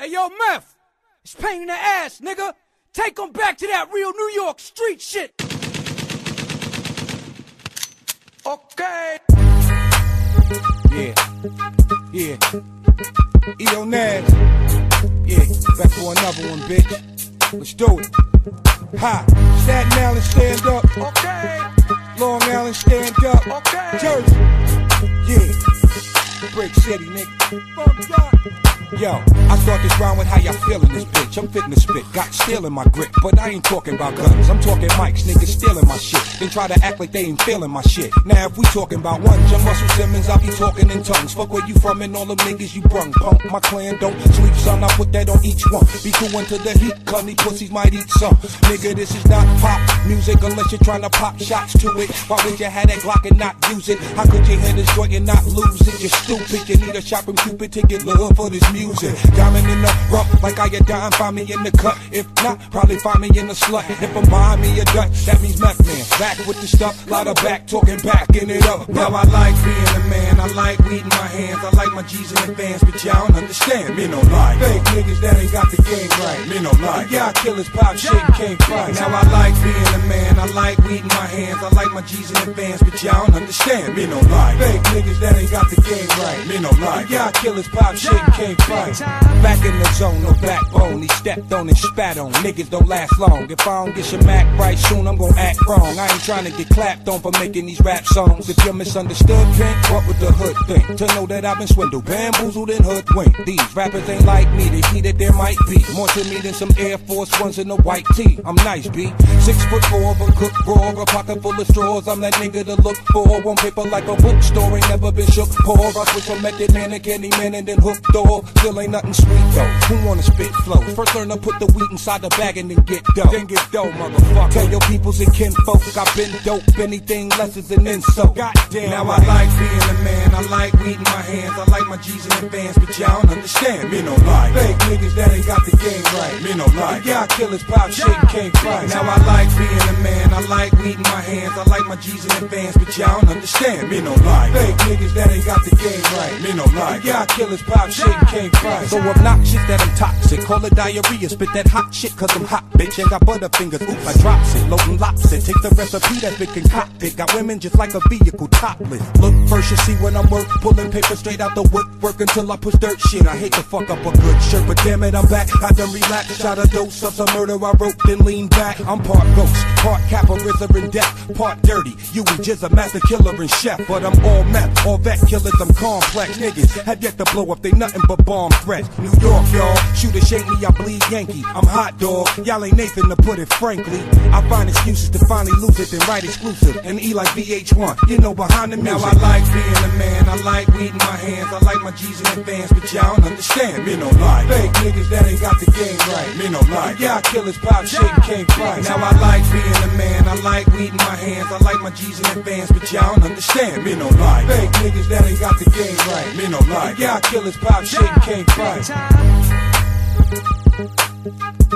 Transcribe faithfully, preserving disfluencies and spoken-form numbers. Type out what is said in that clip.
Hey, yo, Meth, it's pain in the ass, nigga. Take them back to that real New York street shit. Okay. Yeah. Yeah. E O Nash. Yeah, back for another one, bitch. Let's do it. Ha. Staten Island, stand up. Okay. Long Island, stand up. Okay. Jersey. Yeah. Brick City, nigga. Fuck up. Yo, I start this round with how y'all feeling this bitch. I'm fitting to spit, got steel in my grip. But I ain't talking about guns, I'm talking mics, niggas stealing my shit. Then try to act like they ain't feeling my shit. Now if we talking about one, John Russell Simmons, I be talking in tongues. Fuck where you from and all them niggas you brung. Punk, my clan don't sleep, son, I put that on each one. Be cool until the heat come, these pussies might eat some. Nigga, this is not pop music unless you're trying to pop shots to it. Why would you have that Glock and not use it? How could you hear this joint and not lose it? You're stupid, you need a shopping Cupid to get love for this music. Diamond in the rough, like I a dime, find me in the cut. If not, probably find me in the slut. If I'm buying me a Dutch, that means meth man. Back with the stuff, lot of back talking, backing it up. Now I like being a man, I like weed in my hands, I like my G's in advance, but y'all don't understand. Me no lie. Fake niggas that ain't got the game right. Me no lie. Y'all killers pop shit and can't fight. Now I like being a man, I like weed in my hands, I like my G's in advance, but y'all don't understand. Me no lie. Fake niggas that ain't got the game right. Me no lie. Y'all killers pop shit and can't fight. Back in the zone, no backbone. He stepped on and spat on. Niggas don't last long. If I don't get your Mac right soon, I'm gon' act wrong. I ain't trying to get clapped on for making these rap songs. If you're misunderstood, Pink, what would the hood think? To know that I've been swindled, bamboozled, and hoodwinked. These rappers ain't like me. They see that there might be more to me than some Air Force Ones in a white tee. I'm nice, B. Six foot four, but cook raw, a pocket full of straws. I'm that nigga to look for. One paper like a bookstore, ain't never been shook. Pour us with some method man and candy man and then hooked door. Still ain't nothing sweet though. Who wanna spit flows? First learn to put the wheat inside the bag and then get dough. Then get dough, motherfucker. Tell your peoples and kinfolk I've been dope. Anything less is an insult. Goddamn. Now I like being a man. I like weed in my hands. I like my G's in advance, but y'all don't understand. Me no lie. Fake niggas that ain't got the game right. Me no lie. Y'all killers pop shit and can't fight. Now I like being a man. I like weed in my hands. I like my G's in advance, but y'all don't understand. Me no lie. Fake niggas that ain't got the game right. Me no lie. Y'all killers pop shit and can't fight. So obnoxious that I'm toxic. Call it diarrhea. Spit that hot shit cause I'm hot, bitch. Ain't got butterfingers. Oops, I drops it. Loading lops it. Take the recipe that's been concocted. Got women just like a vehicle topless. Look first, you see when I'm work. Pulling paper straight out the woodwork until I push dirt shit. I hate to fuck up a good shirt, but damn it, I'm back. I done relaxed. Shot a dose of some murder I wrote, then lean back. I'm part ghost, part Kappa, RZA and death, part dirty. You and Jizz a master killer and chef, but I'm all meth, all vet killers. I'm complex. Niggas have yet to blow up. They nothing but bomb threats. New York, y'all. Shoot or shake me, I bleed Yankee. I'm hot dog. Y'all ain't Nathan to put it frankly. I find excuses to finally lose it, then write exclusive. And E like V H one, you know behind the music. Now I like being a man. I like weed in my hands. I like my G's in advance, but y'all don't understand. Me no lie. Fake niggas that ain't got the game right. Me no lie. Y'all killers pop shit and can't fight. Now I like being a man. I like weed in my hands. I like my G's in advance, but y'all don't understand. Me no lie. Fake niggas that ain't got the game right. Me no lie. Y'all killers pop shit and can't fight.